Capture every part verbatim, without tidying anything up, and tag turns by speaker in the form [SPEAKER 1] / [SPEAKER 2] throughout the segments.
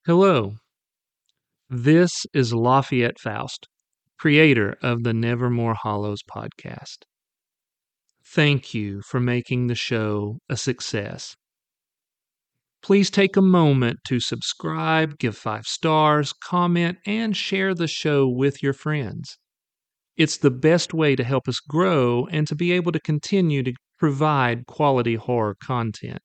[SPEAKER 1] Hello, this is Lafayette Faust, creator of the Nevermore Hollows podcast. Thank you for making the show a success. Please take a moment to subscribe, give five stars, comment, and share the show with your friends. It's the best way to help us grow and to be able to continue to provide quality horror content.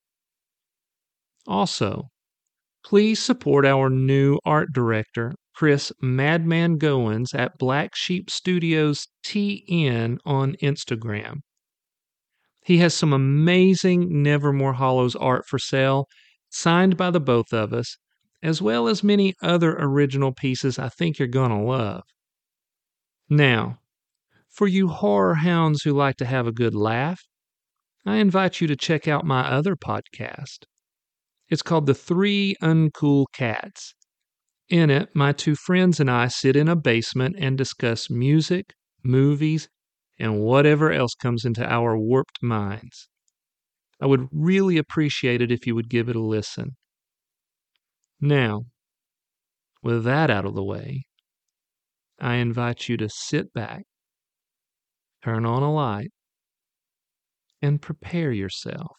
[SPEAKER 1] Also, please support our new art director, Chris Madman Goins at Black Sheep Studios T N on Instagram. He has some amazing Nevermore Hollows art for sale, signed by the both of us, as well as many other original pieces I think you're going to love. Now, for you horror hounds who like to have a good laugh, I invite you to check out my other podcast. It's called The Three Uncool Cats. In it, my two friends and I sit in a basement and discuss music, movies, and whatever else comes into our warped minds. I would really appreciate it if you would give it a listen. Now, with that out of the way, I invite you to sit back, turn on a light, and prepare yourself.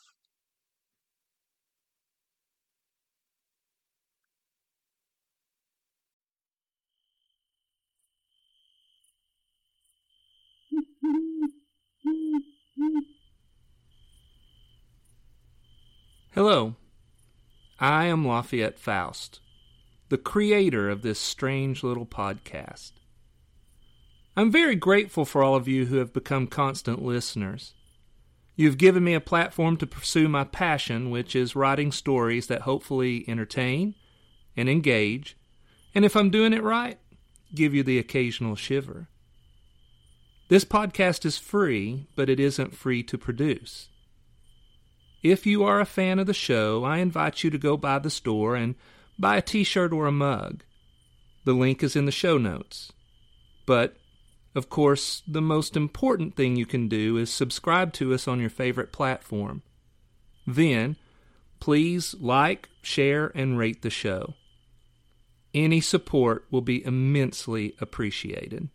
[SPEAKER 1] Hello, I am Lafayette Faust, the creator of this strange little podcast. I'm very grateful for all of you who have become constant listeners. You've given me a platform to pursue my passion, which is writing stories that hopefully entertain and engage, and if I'm doing it right, give you the occasional shiver. This podcast is free, but it isn't free to produce. If you are a fan of the show, I invite you to go by the store and buy a t-shirt or a mug. The link is in the show notes. But, of course, the most important thing you can do is subscribe to us on your favorite platform. Then, please like, share, and rate the show. Any support will be immensely appreciated.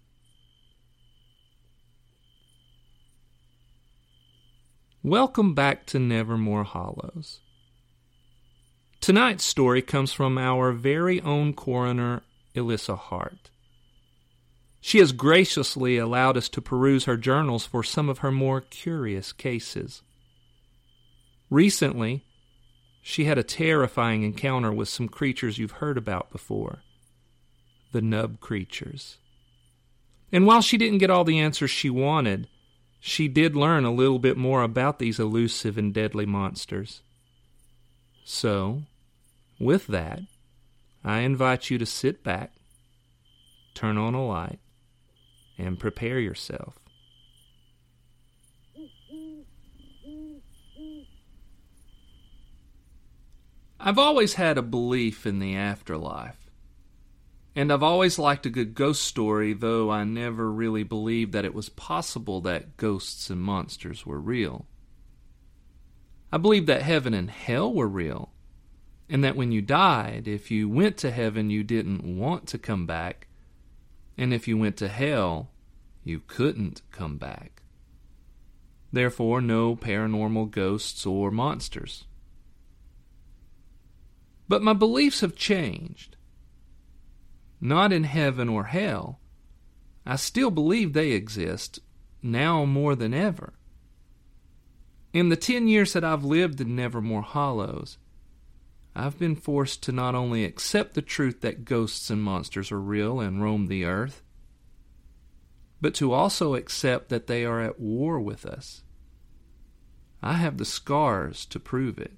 [SPEAKER 1] Welcome back to Nevermore Hollows. Tonight's story comes from our very own coroner, Elissa Hart. She has graciously allowed us to peruse her journals for some of her more curious cases. Recently, she had a terrifying encounter with some creatures you've heard about before, the nub creatures. And while she didn't get all the answers she wanted, she did learn a little bit more about these elusive and deadly monsters. So, with that, I invite you to sit back, turn on a light, and prepare yourself. I've always had a belief in the afterlife. And I've always liked a good ghost story, though I never really believed that it was possible that ghosts and monsters were real. I believed that heaven and hell were real, and that when you died, if you went to heaven, you didn't want to come back, and if you went to hell, you couldn't come back. Therefore, no paranormal ghosts or monsters. But my beliefs have changed. Not in heaven or hell. I still believe they exist, now more than ever. In the ten years that I've lived in Nevermore Hollows, I've been forced to not only accept the truth that ghosts and monsters are real and roam the earth, but to also accept that they are at war with us. I have the scars to prove it.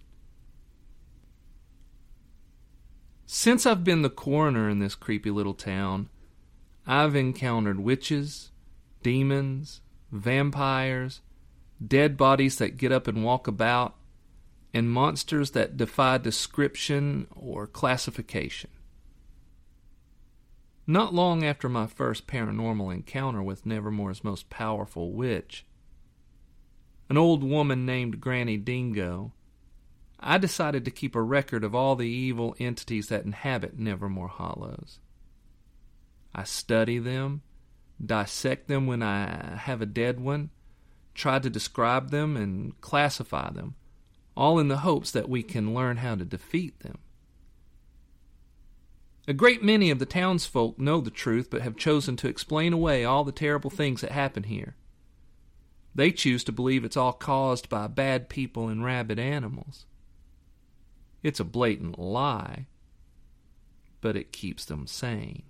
[SPEAKER 1] Since I've been the coroner in this creepy little town, I've encountered witches, demons, vampires, dead bodies that get up and walk about, and monsters that defy description or classification. Not long after my first paranormal encounter with Nevermore's most powerful witch, an old woman named Granny Dingo, I decided to keep a record of all the evil entities that inhabit Nevermore Hollows. I study them, dissect them when I have a dead one, try to describe them and classify them, all in the hopes that we can learn how to defeat them. A great many of the townsfolk know the truth but have chosen to explain away all the terrible things that happen here. They choose to believe it's all caused by bad people and rabid animals. It's a blatant lie, but it keeps them sane.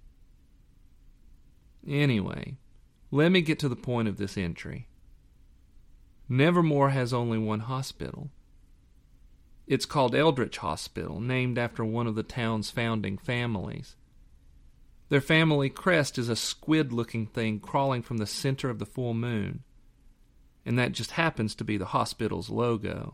[SPEAKER 1] Anyway, let me get to the point of this entry. Nevermore has only one hospital. It's called Eldritch Hospital, named after one of the town's founding families. Their family crest is a squid-looking thing crawling from the center of the full moon, and that just happens to be the hospital's logo.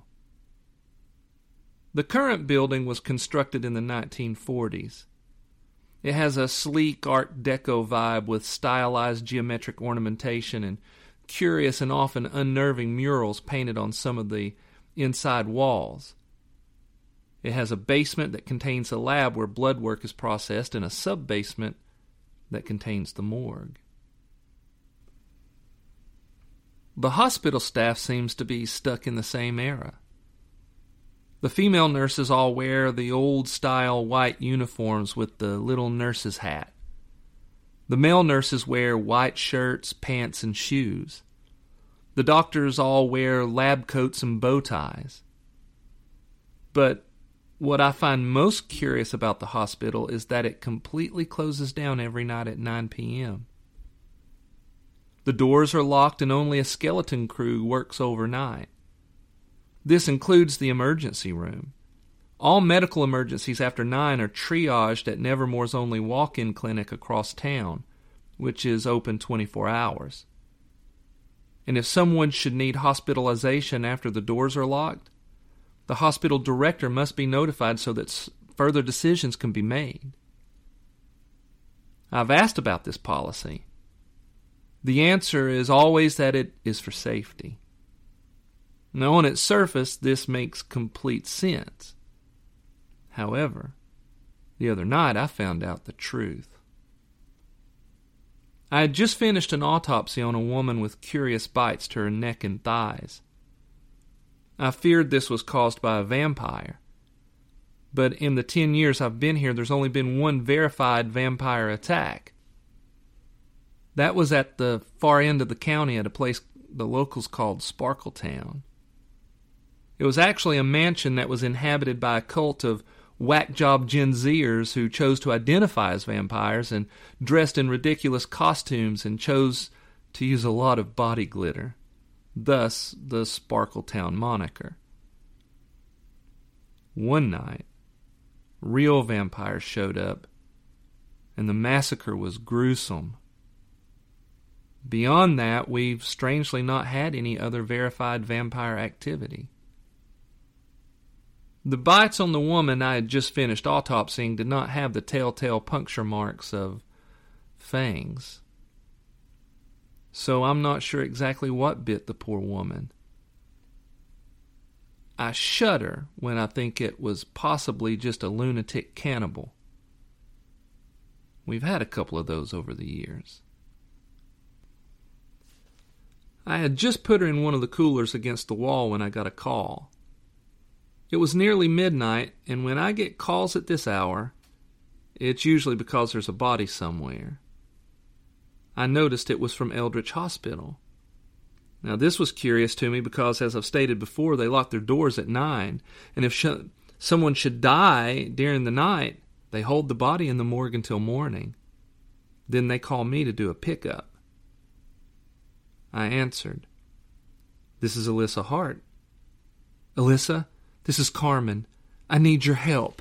[SPEAKER 1] The current building was constructed in the nineteen forties. It has a sleek Art Deco vibe with stylized geometric ornamentation and curious and often unnerving murals painted on some of the inside walls. It has a basement that contains a lab where blood work is processed and a sub-basement that contains the morgue. The hospital staff seems to be stuck in the same era. The female nurses all wear the old-style white uniforms with the little nurse's hat. The male nurses wear white shirts, pants, and shoes. The doctors all wear lab coats and bow ties. But what I find most curious about the hospital is that it completely closes down every night at nine p.m. The doors are locked and only a skeleton crew works overnight. This includes the emergency room. All medical emergencies after nine are triaged at Nevermore's only walk-in clinic across town, which is open twenty-four hours. And if someone should need hospitalization after the doors are locked, the hospital director must be notified so that further decisions can be made. I've asked about this policy. The answer is always that it is for safety. Now, on its surface, this makes complete sense. However, the other night I found out the truth. I had just finished an autopsy on a woman with curious bites to her neck and thighs. I feared this was caused by a vampire, but in the ten years I've been here, there's only been one verified vampire attack. That was at the far end of the county at a place the locals called Sparkletown. It was actually a mansion that was inhabited by a cult of whack-job Gen Zers who chose to identify as vampires and dressed in ridiculous costumes and chose to use a lot of body glitter. Thus, the Sparkletown moniker. One night, real vampires showed up, and the massacre was gruesome. Beyond that, we've strangely not had any other verified vampire activity. The bites on the woman I had just finished autopsying did not have the telltale puncture marks of fangs. So I'm not sure exactly what bit the poor woman. I shudder when I think it was possibly just a lunatic cannibal. We've had a couple of those over the years. I had just put her in one of the coolers against the wall when I got a call. It was nearly midnight, and when I get calls at this hour, it's usually because there's a body somewhere. I noticed it was from Eldritch Hospital. Now, this was curious to me because, as I've stated before, they lock their doors at nine, and if sh- someone should die during the night, they hold the body in the morgue until morning. Then they call me to do a pickup. I answered. "This is Alyssa Hart." "Alyssa, this is Carmen. I need your help."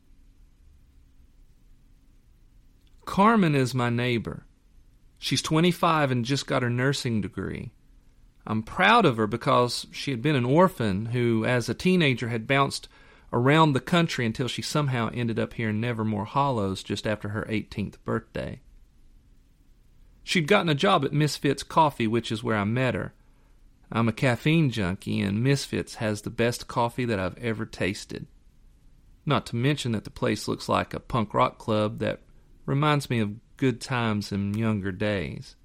[SPEAKER 1] Carmen is my neighbor. She's twenty-five and just got her nursing degree. I'm proud of her because she had been an orphan who, as a teenager, had bounced around the country until she somehow ended up here in Nevermore Hollows just after her eighteenth birthday. She'd gotten a job at Misfits Coffee, which is where I met her. I'm a caffeine junkie, and Misfits has the best coffee that I've ever tasted. Not to mention that the place looks like a punk rock club that reminds me of good times in younger days.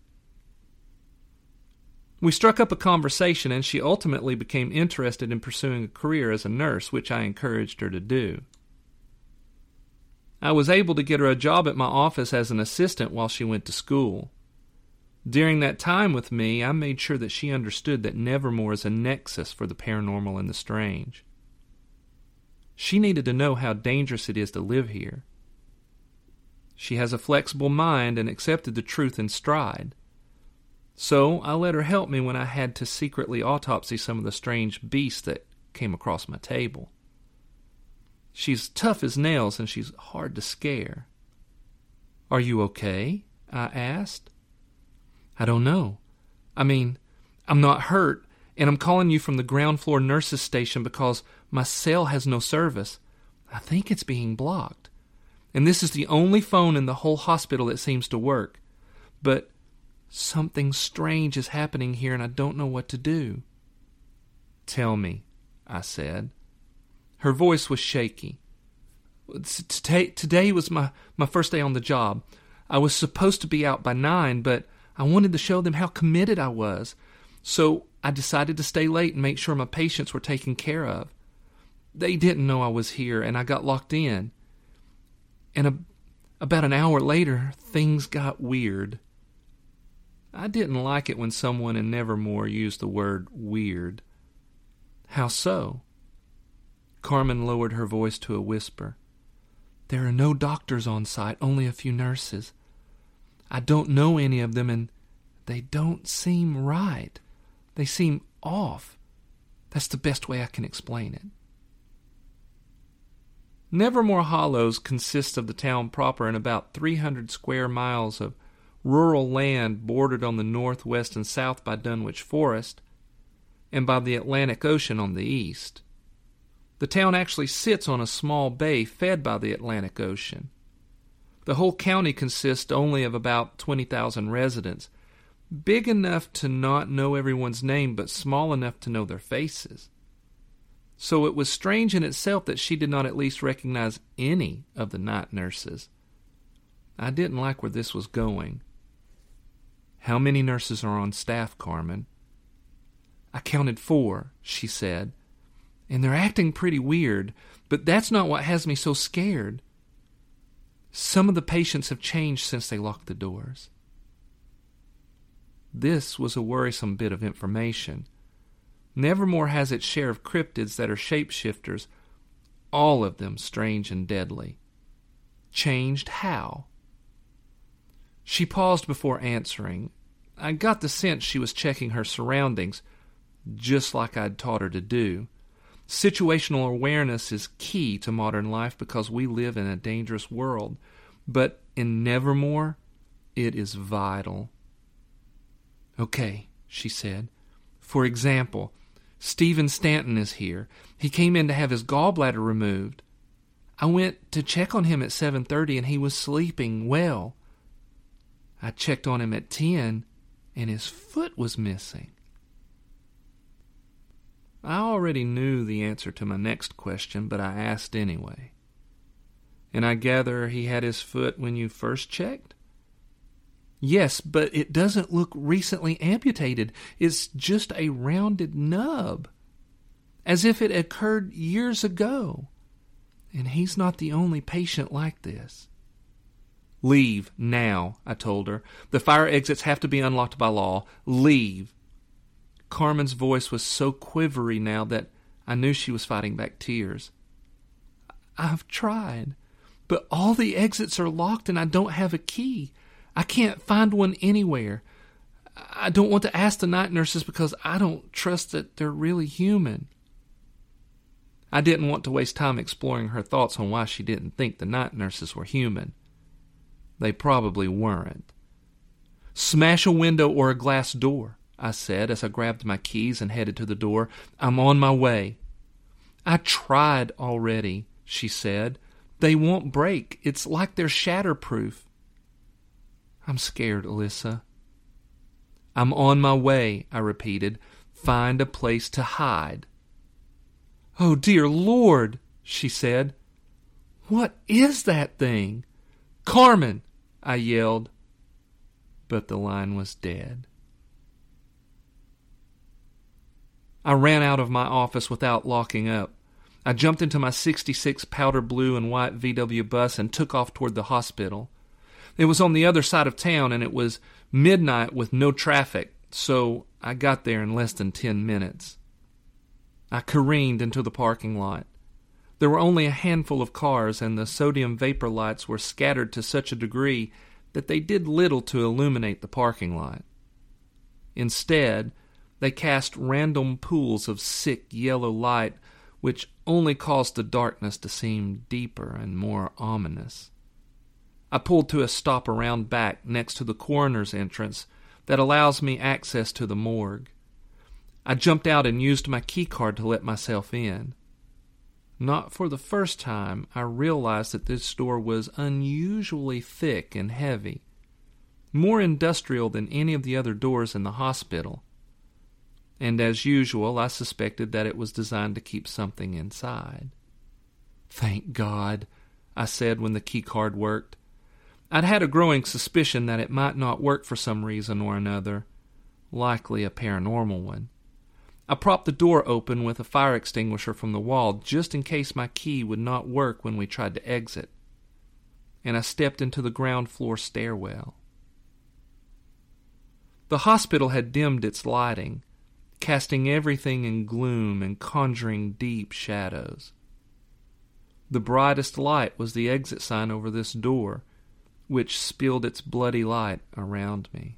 [SPEAKER 1] We struck up a conversation, and she ultimately became interested in pursuing a career as a nurse, which I encouraged her to do. I was able to get her a job at my office as an assistant while she went to school. During that time with me, I made sure that she understood that Nevermore is a nexus for the paranormal and the strange. She needed to know how dangerous it is to live here. She has a flexible mind and accepted the truth in stride. So I let her help me when I had to secretly autopsy some of the strange beasts that came across my table. She's tough as nails, and she's hard to scare. "Are you okay?" I asked. "I don't know. I mean, I'm not hurt, and I'm calling you from the ground floor nurses station because my cell has no service. I think it's being blocked. And this is the only phone in the whole hospital that seems to work. But something strange is happening here, and I don't know what to do." "Tell me," I said. Her voice was shaky. Today, today was my, my first day on the job. I was supposed to be out by nine, but I wanted to show them how committed I was. So I decided to stay late and make sure my patients were taken care of. They didn't know I was here, and I got locked in. And a, about an hour later, things got weird. I didn't like it when someone in Nevermore used the word weird. "How so?" Carmen lowered her voice to a whisper. "There are no doctors on site, only a few nurses. I don't know any of them, and they don't seem right. They seem off. That's the best way I can explain it." Nevermore Hollows consists of the town proper and about three hundred square miles of rural land bordered on the north, west, and south by Dunwich Forest and by the Atlantic Ocean on the east. The town actually sits on a small bay fed by the Atlantic Ocean. The whole county consists only of about twenty thousand residents, big enough to not know everyone's name, but small enough to know their faces. So it was strange in itself that she did not at least recognize any of the night nurses. I didn't like where this was going. "How many nurses are on staff, Carmen?" "I counted four," she said. "And they're acting pretty weird, but that's not what has me so scared. Some of the patients have changed since they locked the doors." This was a worrisome bit of information. Nevermore has its share of cryptids that are shapeshifters, all of them strange and deadly. Changed how? She paused before answering. I got the sense she was checking her surroundings, just like I'd taught her to do. Situational awareness is key to modern life because we live in a dangerous world. But in Nevermore, it is vital. "Okay," she said. "For example, Stephen Stanton is here. He came in to have his gallbladder removed. I went to check on him at seven thirty and he was sleeping well. I checked on him at ten and his foot was missing." I already knew the answer to my next question, but I asked anyway. "And I gather he had his foot when you first checked?" "Yes, but it doesn't look recently amputated. It's just a rounded nub, as if it occurred years ago. And he's not the only patient like this." "Leave now," I told her. "The fire exits have to be unlocked by law. Leave." Carmen's voice was so quivery now that I knew she was fighting back tears. "I've tried, but all the exits are locked and I don't have a key. I can't find one anywhere. I don't want to ask the night nurses because I don't trust that they're really human." I didn't want to waste time exploring her thoughts on why she didn't think the night nurses were human. They probably weren't. "Smash a window or a glass door," I said as I grabbed my keys and headed to the door. "I'm on my way." "I tried already," she said. "They won't break. It's like they're shatterproof." "I'm scared, Alyssa." "I'm on my way," I repeated. find a place to hide. "Oh, dear Lord," she said. "What is that thing?" "Carmen!" I yelled. But the line was dead. I ran out of my office without locking up. I jumped into my sixty-six powder blue and white V W bus and took off toward the hospital. It was on the other side of town, and it was midnight with no traffic, so I got there in less than ten minutes. I careened into the parking lot. There were only a handful of cars, and the sodium vapor lights were scattered to such a degree that they did little to illuminate the parking lot. Instead, they cast random pools of sick yellow light, which only caused the darkness to seem deeper and more ominous. I pulled to a stop around back next to the coroner's entrance that allows me access to the morgue. I jumped out and used my key card to let myself in. Not for the first time, I realized that this door was unusually thick and heavy, more industrial than any of the other doors in the hospital. And as usual, I suspected that it was designed to keep something inside. "Thank God," I said when the key card worked. I'd had a growing suspicion that it might not work for some reason or another, likely a paranormal one. I propped the door open with a fire extinguisher from the wall just in case my key would not work when we tried to exit, and I stepped into the ground floor stairwell. The hospital had dimmed its lighting, casting everything in gloom and conjuring deep shadows. The brightest light was the exit sign over this door, which spilled its bloody light around me.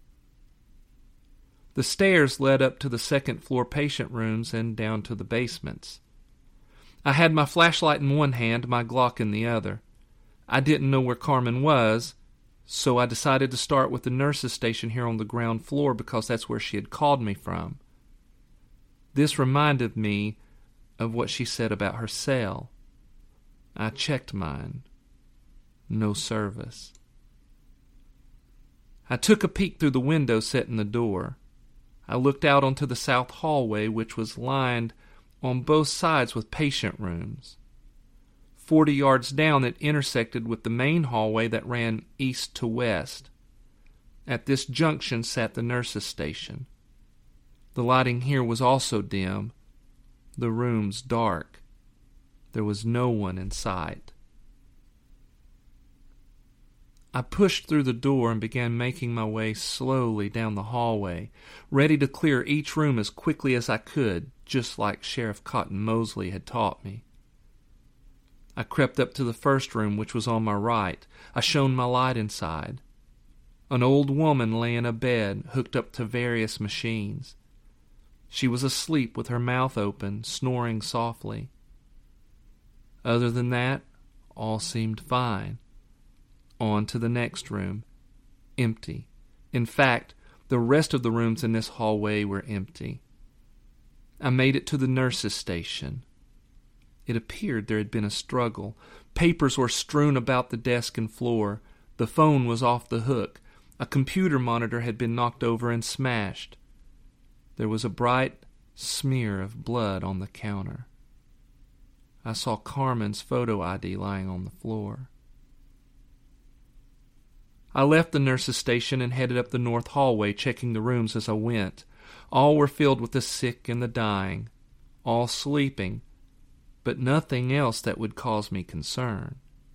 [SPEAKER 1] The stairs led up to the second-floor patient rooms and down to the basements. I had my flashlight in one hand, my Glock in the other. I didn't know where Carmen was, so I decided to start with the nurse's station here on the ground floor because that's where she had called me from. This reminded me of what she said about her cell. I checked mine. No service. I took a peek through the window set in the door. I looked out onto the south hallway, which was lined on both sides with patient rooms. Forty yards down, it intersected with the main hallway that ran east to west. At this junction sat the nurse's station. The lighting here was also dim, the rooms dark. There was no one in sight. I pushed through the door and began making my way slowly down the hallway, ready to clear each room as quickly as I could, just like Sheriff Cotton Mosley had taught me. I crept up to the first room, which was on my right. I shone my light inside. An old woman lay in a bed, hooked up to various machines. She was asleep with her mouth open, snoring softly. Other than that, all seemed fine. On to the next room. Empty. In fact, the rest of the rooms in this hallway were empty. I made it to the nurse's station. It appeared there had been a struggle. Papers were strewn about the desk and floor. The phone was off the hook. A computer monitor had been knocked over and smashed. There was a bright smear of blood on the counter. I saw Carmen's photo I D lying on the floor. I left the nurse's station and headed up the north hallway, checking the rooms as I went. All were filled with the sick and the dying, all sleeping, but nothing else that would cause me concern.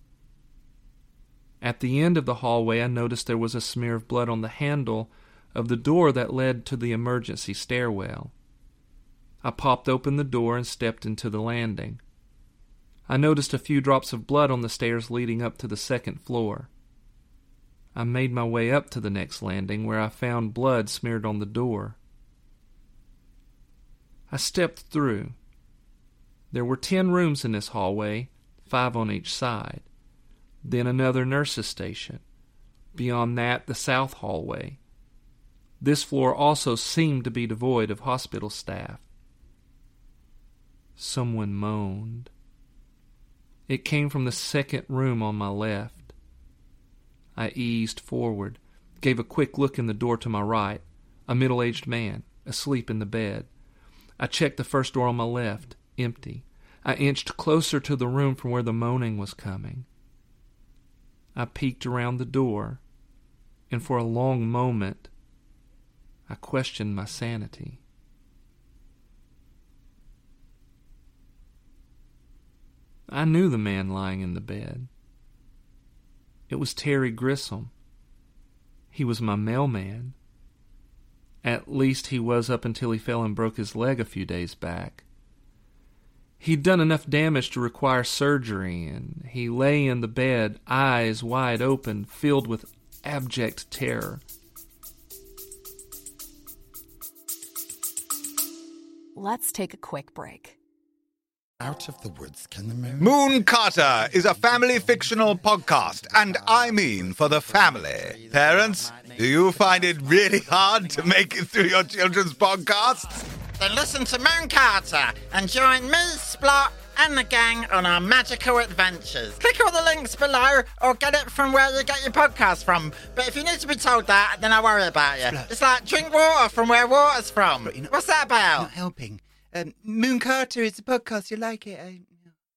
[SPEAKER 1] At the end of the hallway, I noticed there was a smear of blood on the handle of the door that led to the emergency stairwell. I popped open the door and stepped into the landing. I noticed a few drops of blood on the stairs leading up to the second floor. I made my way up to the next landing, where I found blood smeared on the door. I stepped through. There were ten rooms in this hallway, five on each side. Then another nurse's station. Beyond that, the south hallway. This floor also seemed to be devoid of hospital staff. Someone moaned. It came from the second room on my left. I eased forward, gave a quick look in the door to my right. A middle-aged man, asleep in the bed. I checked the first door on my left, empty. I inched closer to the room from where the moaning was coming. I peeked around the door, and for a long moment, I questioned my sanity. I knew the man lying in the bed. It was Terry Grissom. He was my mailman. At least he was up until he fell and broke his leg a few days back. He'd done enough damage to require surgery, and he lay in the bed, eyes wide open, filled with abject terror.
[SPEAKER 2] Let's take a quick break.
[SPEAKER 3] Out of the woods can the moon...
[SPEAKER 4] Moon Carter is a family fictional podcast, and I mean for the family. Parents, do you find it really hard to make it through your children's podcasts?
[SPEAKER 3] Then listen to Moon Carter and join me, Splot, and the gang on our magical adventures. Click all the links below or get it from where you get your podcast from. But if you need to be told that, then I worry about you. Splot. It's like drink water from where water's from. Not, What's that about?
[SPEAKER 5] Not helping. Um, Moon Carter is a podcast. You like it? I...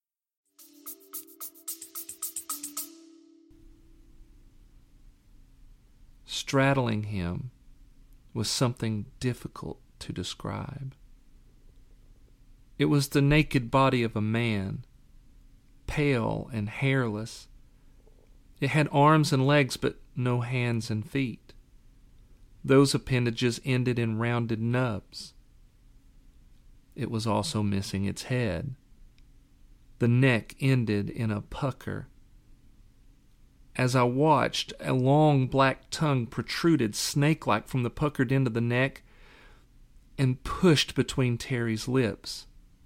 [SPEAKER 1] Straddling him was something difficult to describe. It was the naked body of a man, pale and hairless. It had arms and legs, but no hands and feet. Those appendages ended in rounded nubs. It was also missing its head. The neck ended in a pucker. As I watched, a long black tongue protruded snake-like from the puckered end of the neck and pushed between Terry's lips.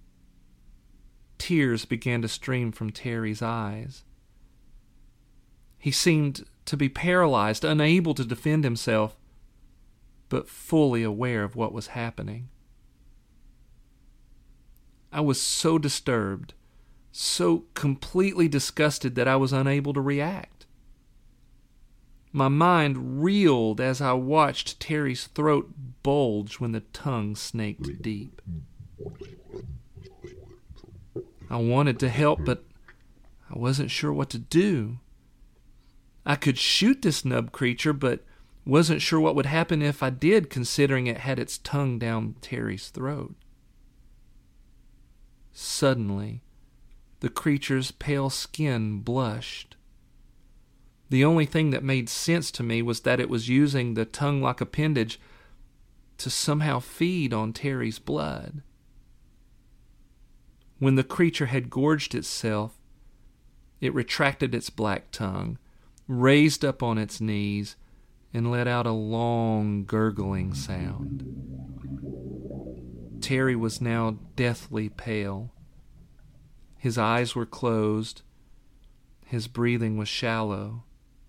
[SPEAKER 1] Tears began to stream from Terry's eyes. He seemed to be paralyzed, unable to defend himself, but fully aware of what was happening. I was so disturbed, so completely disgusted that I was unable to react. My mind reeled as I watched Terry's throat bulge when the tongue snaked deep. I wanted to help, but I wasn't sure what to do. I could shoot this nub creature, but wasn't sure what would happen if I did, considering it had its tongue down Terry's throat. Suddenly, the creature's pale skin blushed. The only thing that made sense to me was that it was using the tongue-like appendage to somehow feed on Terry's blood. When the creature had gorged itself, it retracted its black tongue, raised up on its knees, and let out a long, gurgling sound. Terry was now deathly pale. His eyes were closed. His breathing was shallow.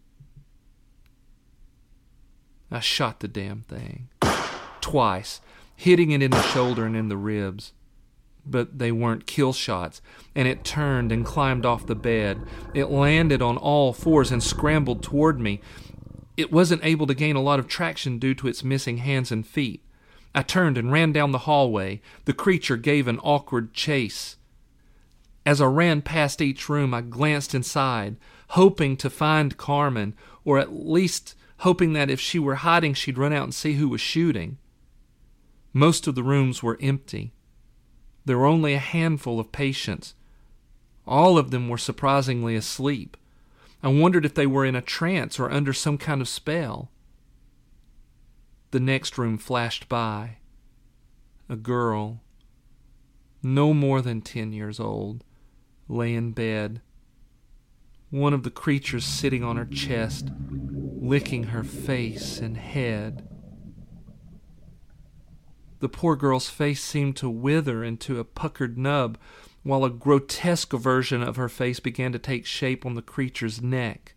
[SPEAKER 1] I shot the damn thing. Twice, hitting it in the shoulder and in the ribs. But they weren't kill shots, and it turned and climbed off the bed. It landed on all fours and scrambled toward me. It wasn't able to gain a lot of traction due to its missing hands and feet. I turned and ran down the hallway. The creature gave an awkward chase. As I ran past each room, I glanced inside, hoping to find Carmen, or at least hoping that if she were hiding, she'd run out and see who was shooting. Most of the rooms were empty. There were only a handful of patients. All of them were surprisingly asleep. I wondered if they were in a trance or under some kind of spell. The next room flashed by. A girl, no more than ten years old, lay in bed. One of the creatures sitting on her chest, licking her face and head. The poor girl's face seemed to wither into a puckered nub, while a grotesque version of her face began to take shape on the creature's neck.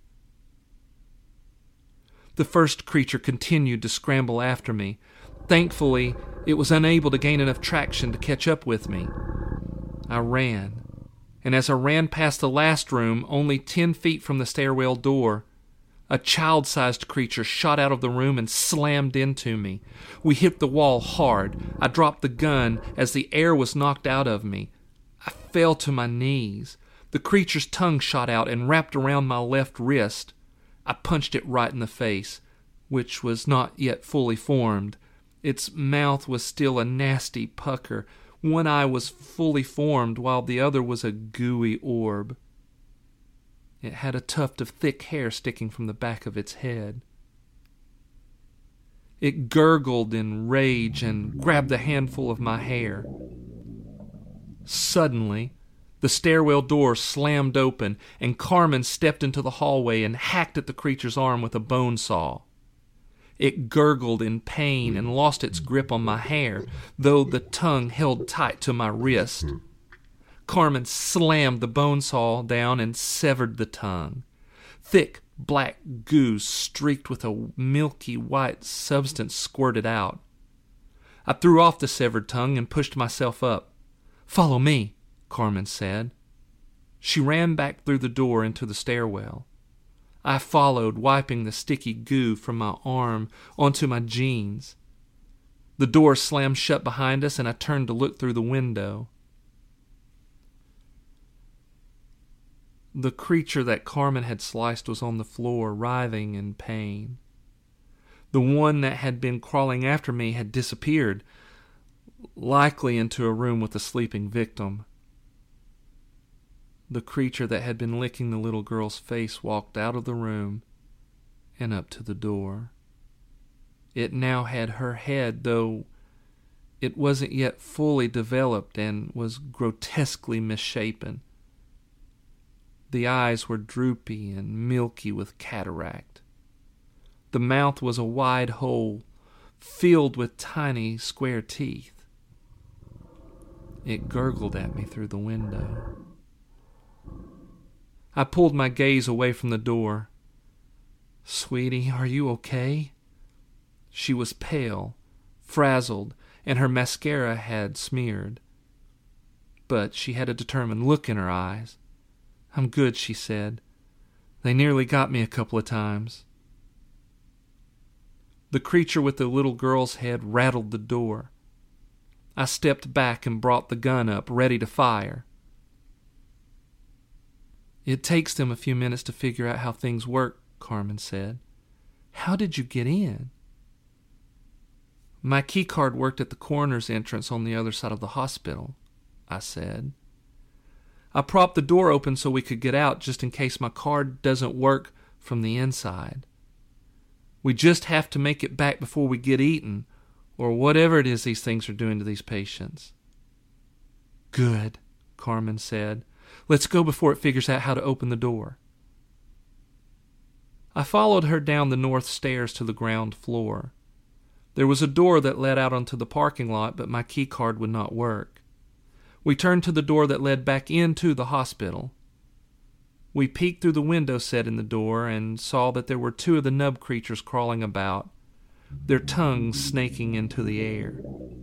[SPEAKER 1] The first creature continued to scramble after me. Thankfully, it was unable to gain enough traction to catch up with me. I ran, and as I ran past the last room, only ten feet from the stairwell door, A child-sized creature shot out of the room and slammed into me. We hit the wall hard. I dropped the gun as the air was knocked out of me. I fell to my knees. The creature's tongue shot out and wrapped around my left wrist. I punched it right in the face, which was not yet fully formed. Its mouth was still a nasty pucker. One eye was fully formed, while the other was a gooey orb. It had a tuft of thick hair sticking from the back of its head. It gurgled in rage and grabbed a handful of my hair. Suddenly, the stairwell door slammed open, and Carmen stepped into the hallway and hacked at the creature's arm with a bone saw. It gurgled in pain and lost its grip on my hair, though the tongue held tight to my wrist. Carmen slammed the bone saw down and severed the tongue. Thick black goo streaked with a milky white substance squirted out. I threw off the severed tongue and pushed myself up. "Follow me," Carmen said. She ran back through the door into the stairwell. I followed, wiping the sticky goo from my arm onto my jeans. The door slammed shut behind us, and I turned to look through the window. The creature that Carmen had sliced was on the floor, writhing in pain. The one that had been crawling after me had disappeared, likely into a room with a sleeping victim. The creature that had been licking the little girl's face walked out of the room and up to the door. It now had her head, though it wasn't yet fully developed, and was grotesquely misshapen. The eyes were droopy and milky with cataract. The mouth was a wide hole, filled with tiny square teeth. It gurgled at me through the window. I pulled my gaze away from the door. "Sweetie, are you okay?" She was pale, frazzled, and her mascara had smeared. But she had a determined look in her eyes. "I'm good," she said. "They nearly got me a couple of times." The creature with the little girl's head rattled the door. I stepped back and brought the gun up, ready to fire. "It takes them a few minutes to figure out how things work," Carmen said. "How did you get in?" "My key card worked at the coroner's entrance on the other side of the hospital," I said. "I propped the door open so we could get out, just in case my card doesn't work from the inside. We just have to make it back before we get eaten, or whatever it is these things are doing to these patients." "Good," Carmen said. "Let's go before it figures out how to open the door." I followed her down the north stairs to the ground floor. There was a door that led out onto the parking lot, but my key card would not work. We turned to the door that led back into the hospital. We peeked through the window set in the door and saw that there were two of the nub creatures crawling about, their tongues snaking into the air.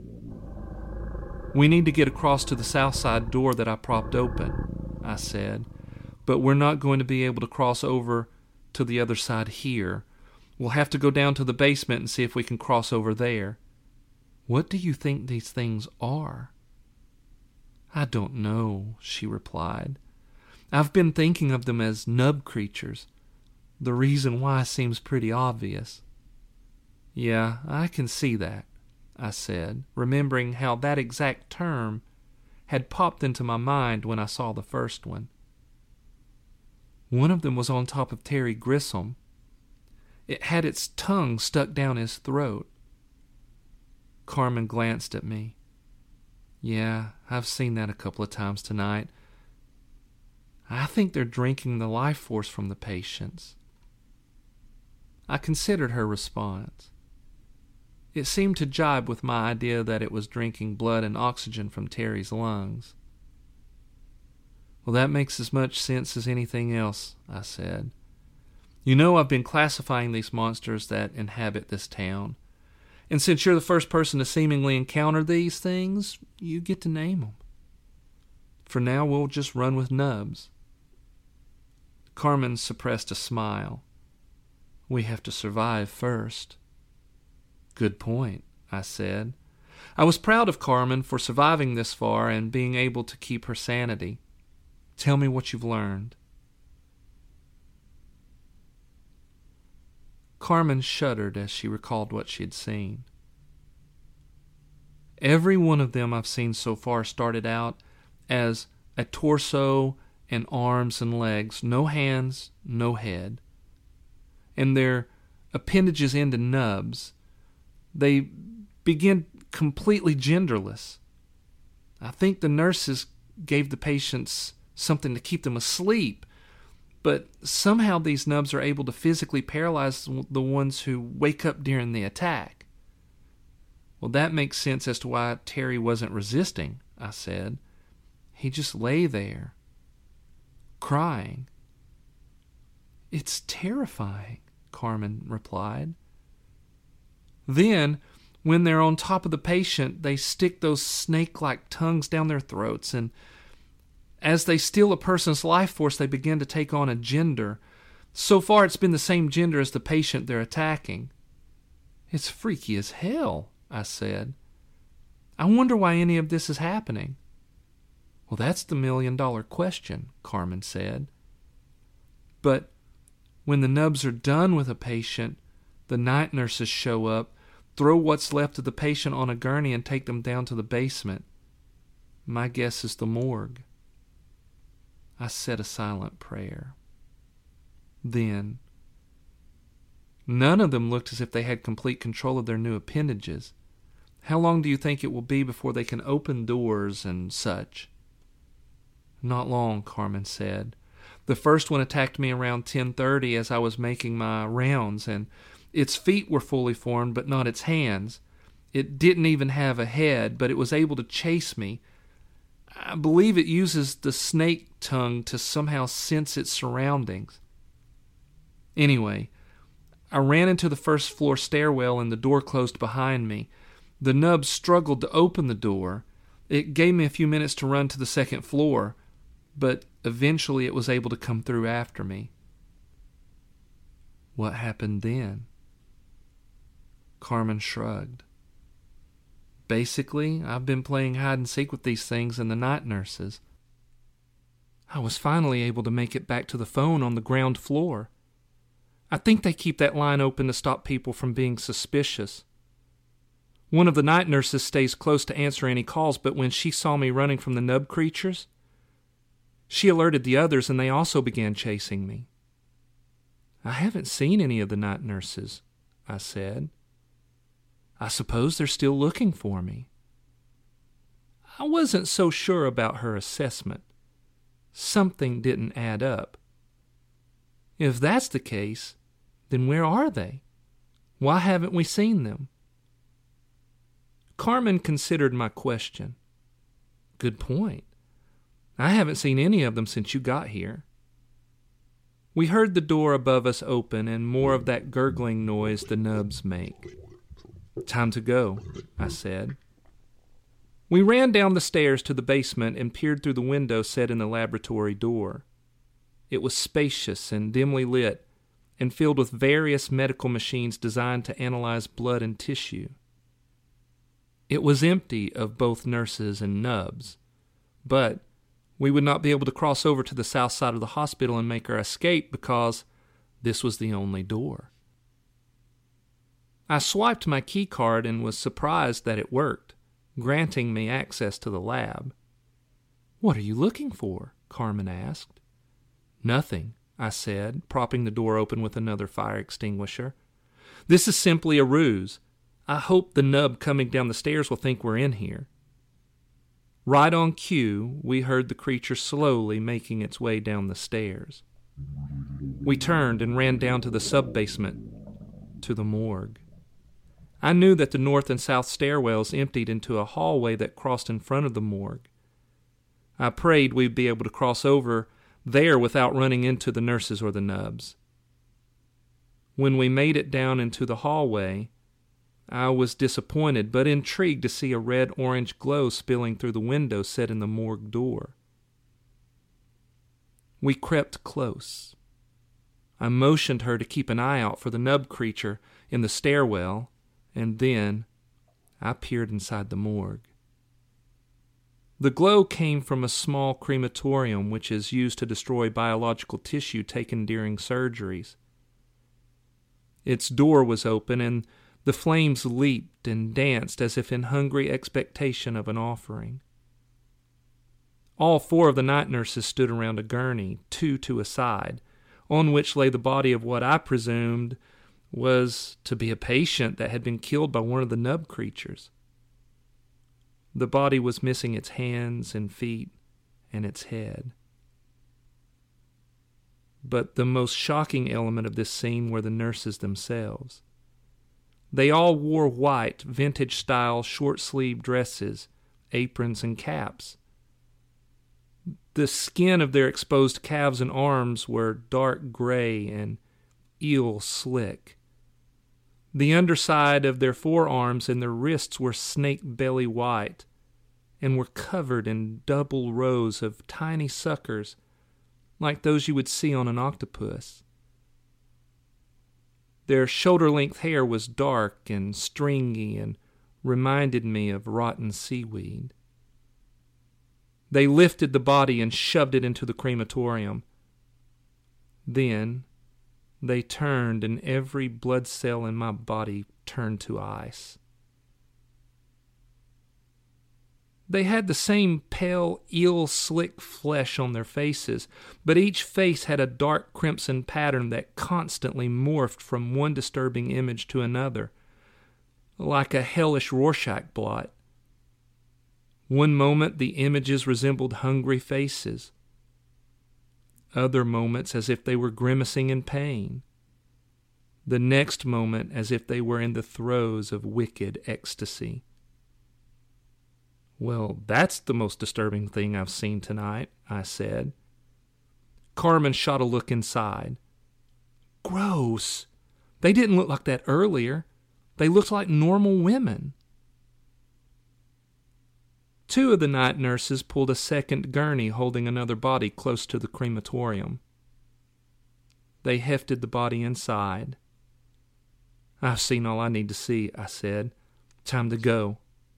[SPEAKER 1] "We need to get across to the south side door that I propped open," I said, "but we're not going to be able to cross over to the other side here. We'll have to go down to the basement and see if we can cross over there." "What do you think these things are?" "I don't know," she replied. "I've been thinking of them as nub creatures. The reason why seems pretty obvious." "Yeah, I can see that," I said, remembering how that exact term had popped into my mind when I saw the first one. "One of them was on top of Terry Grissom. It had its tongue stuck down his throat." Carmen glanced at me. "Yeah, I've seen that a couple of times tonight. I think they're drinking the life force from the patients." I considered her response. It seemed to jibe with my idea that it was drinking blood and oxygen from Terry's lungs. "Well, that makes as much sense as anything else," I said. "You know, I've been classifying these monsters that inhabit this town. And since you're the first person to seemingly encounter these things, you get to name them. For now, we'll just run with nubs." Carmen suppressed a smile. We have to survive first. Good point, I said. I was proud of Carmen for surviving this far and being able to keep her sanity. Tell me what you've learned. Carmen shuddered as she recalled what she had seen. Every one of them I've seen so far started out as a torso and arms and legs, no hands, no head. And their appendages into nubs. They begin completely genderless. I think the nurses gave the patients something to keep them asleep, but somehow these nubs are able to physically paralyze the ones who wake up during the attack. Well, that makes sense as to why Terry wasn't resisting, I said. He just lay there, crying. It's terrifying, Carmen replied. Then, when they're on top of the patient, they stick those snake-like tongues down their throats, and as they steal a person's life force, they begin to take on a gender. So far, it's been the same gender as the patient they're attacking. It's freaky as hell, I said. I wonder why any of this is happening. Well, that's the million-dollar question, Carmen said. But when the nubs are done with a patient, the night nurses show up, throw what's left of the patient on a gurney, and take them down to the basement. My guess is the morgue. I said a silent prayer. Then, none of them looked as if they had complete control of their new appendages. How long do you think it will be before they can open doors and such? Not long, Carmen said. The first one attacked me around ten thirty as I was making my rounds, and its feet were fully formed, but not its hands. It didn't even have a head, but it was able to chase me. I believe it uses the snake tongue to somehow sense its surroundings. Anyway, I ran into the first floor stairwell and the door closed behind me. The nub struggled to open the door. It gave me a few minutes to run to the second floor, but eventually it was able to come through after me. What happened then? Carmen shrugged. Basically, I've been playing hide and seek with these things and the night nurses. I was finally able to make it back to the phone on the ground floor. I think they keep that line open to stop people from being suspicious. One of the night nurses stays close to answer any calls, but when she saw me running from the nub creatures, she alerted the others and they also began chasing me. I haven't seen any of the night nurses, I said. I suppose they're still looking for me. I wasn't so sure about her assessment. Something didn't add up. If that's the case, then where are they? Why haven't we seen them? Carmen considered my question. Good point. I haven't seen any of them since you got here. We heard the door above us open and more of that gurgling noise the nubs make. Time to go, I said. We ran down the stairs to the basement and peered through the window set in the laboratory door. It was spacious and dimly lit and filled with various medical machines designed to analyze blood and tissue. It was empty of both nurses and nubs, but we would not be able to cross over to the south side of the hospital and make our escape because this was the only door. I swiped my key card and was surprised that it worked, granting me access to the lab. What are you looking for? Carmen asked. Nothing, I said, propping the door open with another fire extinguisher. This is simply a ruse. I hope the nub coming down the stairs will think we're in here. Right on cue, we heard the creature slowly making its way down the stairs. We turned and ran down to the sub-basement, to the morgue. I knew that the north and south stairwells emptied into a hallway that crossed in front of the morgue. I prayed we'd be able to cross over there without running into the nurses or the nubs. When we made it down into the hallway, I was disappointed but intrigued to see a red-orange glow spilling through the window set in the morgue door. We crept close. I motioned her to keep an eye out for the nub creature in the stairwell, and then I peered inside the morgue. The glow came from a small crematorium which is used to destroy biological tissue taken during surgeries. Its door was open, and the flames leaped and danced as if in hungry expectation of an offering. All four of the night nurses stood around a gurney, two to a side, on which lay the body of what I presumed was to be a patient that had been killed by one of the nub creatures. The body was missing its hands and feet and its head. But the most shocking element of this scene were the nurses themselves. They all wore white, vintage-style, short-sleeved dresses, aprons, and caps. The skin of their exposed calves and arms were dark gray and eel-slick. The underside of their forearms and their wrists were snake-belly white and were covered in double rows of tiny suckers like those you would see on an octopus. Their shoulder-length hair was dark and stringy and reminded me of rotten seaweed. They lifted the body and shoved it into the crematorium. Then they turned, and every blood cell in my body turned to ice. They had the same pale, eel-slick flesh on their faces, but each face had a dark crimson pattern that constantly morphed from one disturbing image to another, like a hellish Rorschach blot. One moment the images resembled hungry faces, other moments as if they were grimacing in pain, the next moment as if they were in the throes of wicked ecstasy. "Well, that's the most disturbing thing I've seen tonight," I said. Carmen shot a look inside. "Gross! They didn't look like that earlier. They looked like normal women." Two of the night nurses pulled a second gurney holding another body close to the crematorium. They hefted the body inside. "I've seen all I need to see," I said. "Time to go."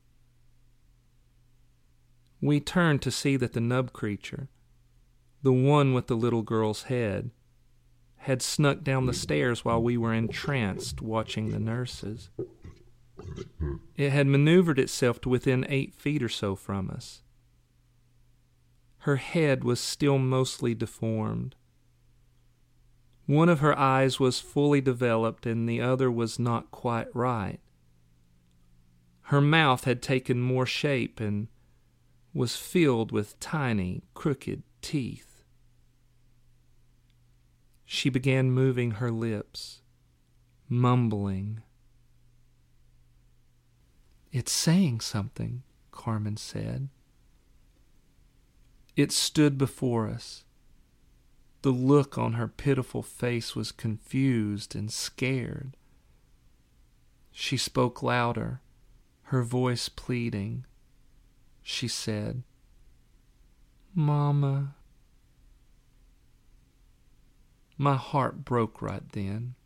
[SPEAKER 1] We turned to see that the nub creature, the one with the little girl's head, had snuck down the stairs while we were entranced watching the nurses. It had maneuvered itself to within eight feet or so from us. Her head was still mostly deformed. One of her eyes was fully developed and the other was not quite right. Her mouth had taken more shape and was filled with tiny, crooked teeth. She began moving her lips, mumbling. "It's saying something," Carmen said. It stood before us. The look on her pitiful face was confused and scared. She spoke louder, her voice pleading. She said, "Mama." My heart broke right then.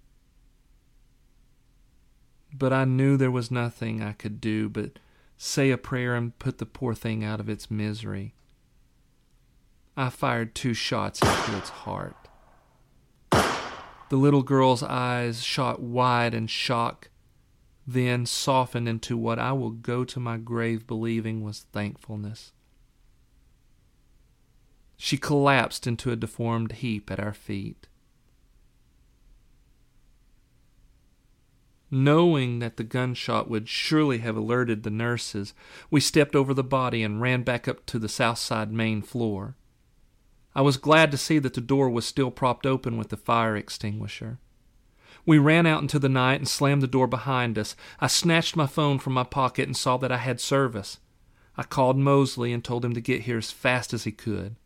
[SPEAKER 1] But I knew there was nothing I could do but say a prayer and put the poor thing out of its misery. I fired two shots into its heart. The little girl's eyes shot wide in shock, then softened into what I will go to my grave believing was thankfulness. She collapsed into a deformed heap at our feet. Knowing that the gunshot would surely have alerted the nurses, we stepped over the body and ran back up to the south side main floor. I was glad to see that the door was still propped open with the fire extinguisher. We ran out into the night and slammed the door behind us. I snatched my phone from my pocket and saw that I had service. I called Mosley and told him to get here as fast as he could.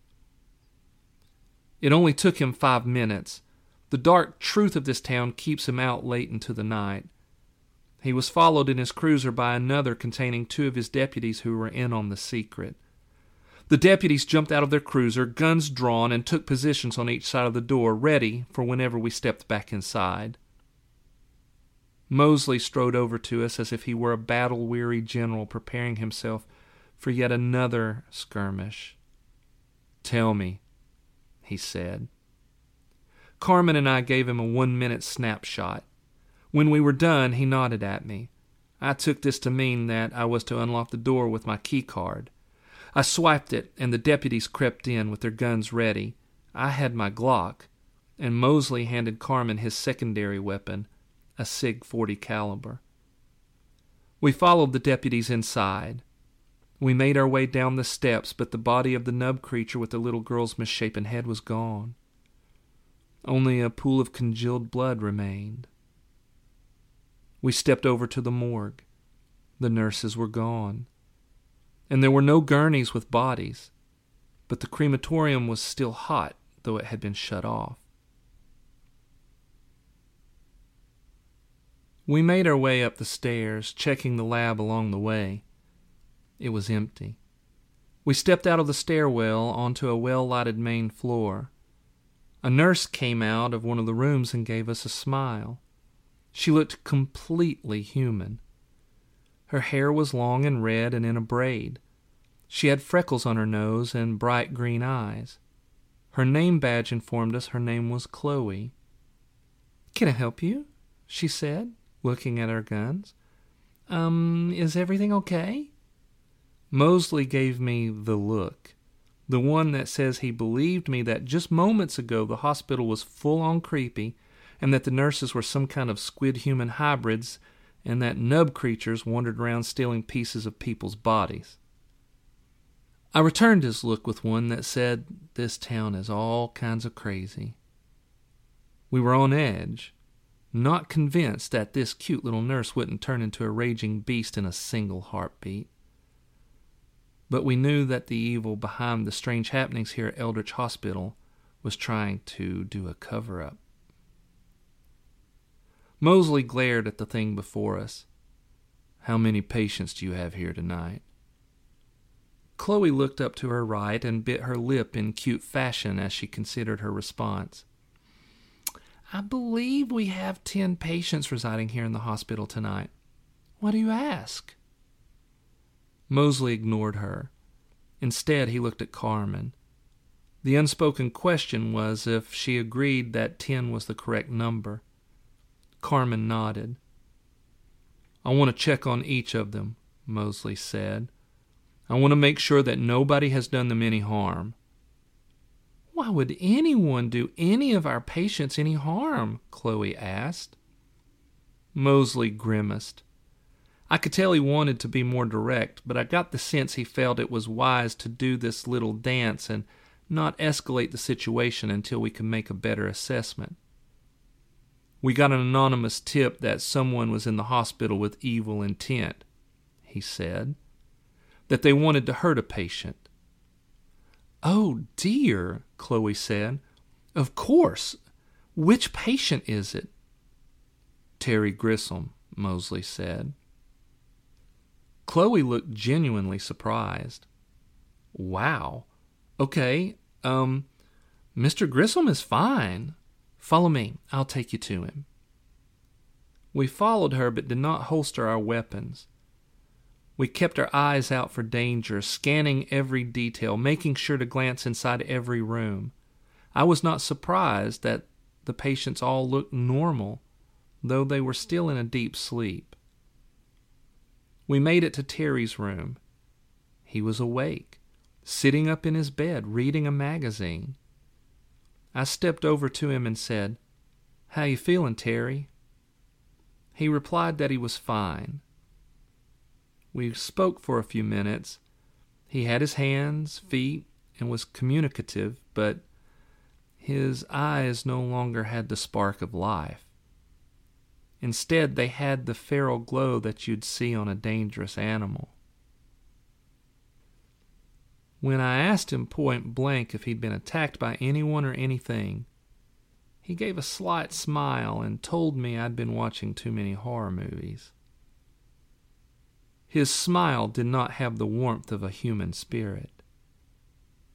[SPEAKER 1] It only took him five minutes. The dark truth of this town keeps him out late into the night. He was followed in his cruiser by another containing two of his deputies who were in on the secret. The deputies jumped out of their cruiser, guns drawn, and took positions on each side of the door, ready for whenever we stepped back inside. Mosley strode over to us as if he were a battle-weary general preparing himself for yet another skirmish. "Tell me," he said. Carmen and I gave him a one-minute snapshot. When we were done, he nodded at me. I took this to mean that I was to unlock the door with my key card. I swiped it, and the deputies crept in with their guns ready. I had my Glock, and Mosley handed Carmen his secondary weapon, a Sig forty caliber. We followed the deputies inside. We made our way down the steps, but the body of the nub creature with the little girl's misshapen head was gone. Only a pool of congealed blood remained. We stepped over to the morgue. The nurses were gone, and there were no gurneys with bodies, but the crematorium was still hot, though it had been shut off. We made our way up the stairs, checking the lab along the way. It was empty. We stepped out of the stairwell onto a well-lighted main floor. A nurse came out of one of the rooms and gave us a smile. She looked completely human. Her hair was long and red and in a braid. She had freckles on her nose and bright green eyes. Her name badge informed us her name was Chloe. "Can I help you?" she said, looking at our guns. Um, is everything okay?" Mosley gave me the look, the one that says he believed me that just moments ago the hospital was full-on creepy and that the nurses were some kind of squid-human hybrids and that nub creatures wandered around stealing pieces of people's bodies. I returned his look with one that said, "This town is all kinds of crazy." We were on edge, not convinced that this cute little nurse wouldn't turn into a raging beast in a single heartbeat. But we knew that the evil behind the strange happenings here at Eldritch Hospital was trying to do a cover-up. Mosley glared at the thing before us. "How many patients do you have here tonight?" Chloe looked up to her right and bit her lip in cute fashion as she considered her response. "I believe we have ten patients residing here in the hospital tonight. Why do you ask?" Mosley ignored her. Instead, he looked at Carmen. The unspoken question was if she agreed that ten was the correct number. Carmen nodded. "I want to check on each of them," Mosley said. "I want to make sure that nobody has done them any harm." "Why would anyone do any of our patients any harm?" Chloe asked. Mosley grimaced. I could tell he wanted to be more direct, but I got the sense he felt it was wise to do this little dance and not escalate the situation until we could make a better assessment. "We got an anonymous tip that someone was in the hospital with evil intent," he said, "that they wanted to hurt a patient." "Oh, dear," Chloe said. "Of course. Which patient is it?" "Terry Grissom," Mosley said. Chloe looked genuinely surprised. "Wow. Okay, um, Mister Grissom is fine. Follow me. I'll take you to him." We followed her but did not holster our weapons. We kept our eyes out for danger, scanning every detail, making sure to glance inside every room. I was not surprised that the patients all looked normal, though they were still in a deep sleep. We made it to Terry's room. He was awake, sitting up in his bed, reading a magazine. I stepped over to him and said, "How you feeling, Terry?" He replied that he was fine. We spoke for a few minutes. He had his hands, feet, and was communicative, but his eyes no longer had the spark of life. Instead, they had the feral glow that you'd see on a dangerous animal. When I asked him point blank if he'd been attacked by anyone or anything, he gave a slight smile and told me I'd been watching too many horror movies. His smile did not have the warmth of a human spirit.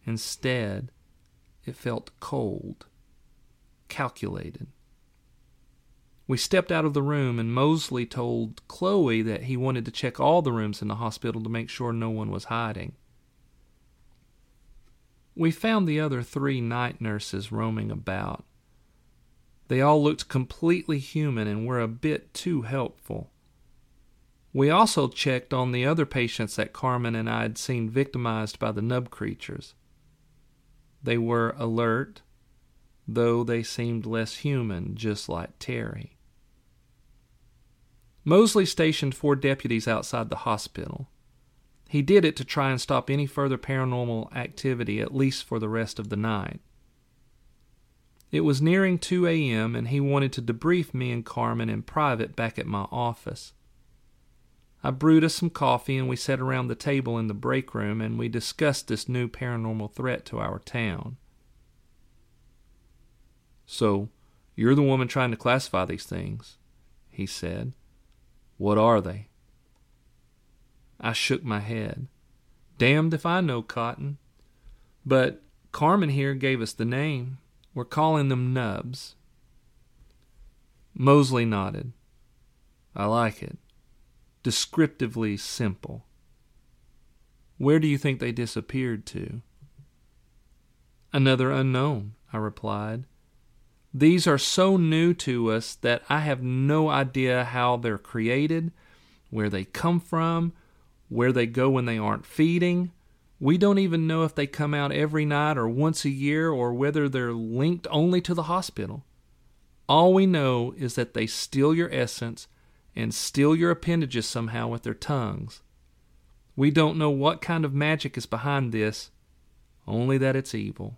[SPEAKER 1] Instead, it felt cold, calculated. We stepped out of the room, and Mosley told Chloe that he wanted to check all the rooms in the hospital to make sure no one was hiding. We found the other three night nurses roaming about. They all looked completely human and were a bit too helpful. We also checked on the other patients that Carmen and I had seen victimized by the nub creatures. They were alert, though they seemed less human, just like Terry. Mosley stationed four deputies outside the hospital. He did it to try and stop any further paranormal activity, at least for the rest of the night. It was nearing two a.m., and he wanted to debrief me and Carmen in private back at my office. I brewed us some coffee, and we sat around the table in the break room, and we discussed this new paranormal threat to our town. "So, you're the woman trying to classify these things," he said. "What are they?" I shook my head. "Damned if I know, Cotton. But Carmen here gave us the name. We're calling them nubs." Mosley nodded. "I like it. Descriptively simple. Where do you think they disappeared to?" "Another unknown," I replied. "These are so new to us that I have no idea how they're created, where they come from, where they go when they aren't feeding. We don't even know if they come out every night or once a year, or whether they're linked only to the hospital. All we know is that they steal your essence and steal your appendages somehow with their tongues. We don't know what kind of magic is behind this, only that it's evil."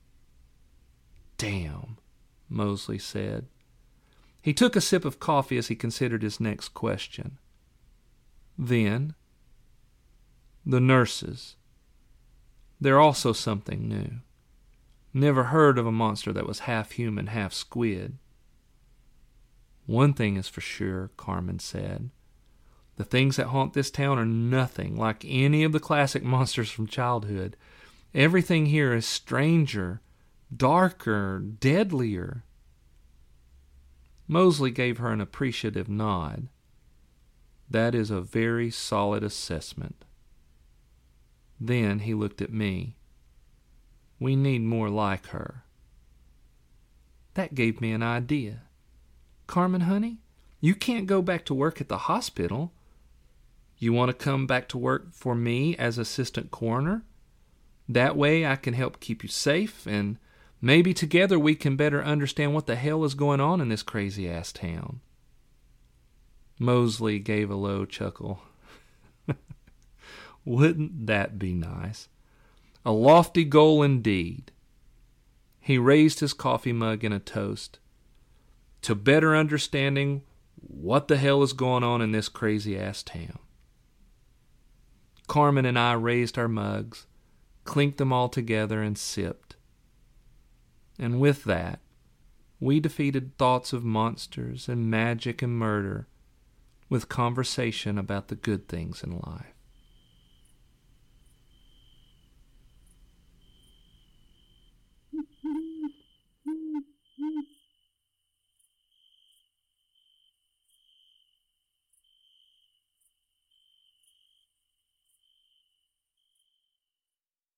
[SPEAKER 1] "Damn," Mosley said. He took a sip of coffee as he considered his next question. Then, "The nurses. They're also something new. Never heard of a monster that was half human, half squid." "One thing is for sure," Carmen said. "The things that haunt this town are nothing like any of the classic monsters from childhood. Everything here is stranger, darker, deadlier." Mosley gave her an appreciative nod. "That is a very solid assessment." Then he looked at me. "We need more like her." That gave me an idea. "Carmen, honey, you can't go back to work at the hospital. You want to come back to work for me as assistant coroner? That way I can help keep you safe, and maybe together we can better understand what the hell is going on in this crazy-ass town." Mosley gave a low chuckle. Wouldn't that be nice? A lofty goal indeed. He raised his coffee mug in a toast. "To better understanding what the hell is going on in this crazy-ass town." Carmen and I raised our mugs, clinked them all together, and sipped. And with that, we defeated thoughts of monsters and magic and murder with conversation about the good things in life.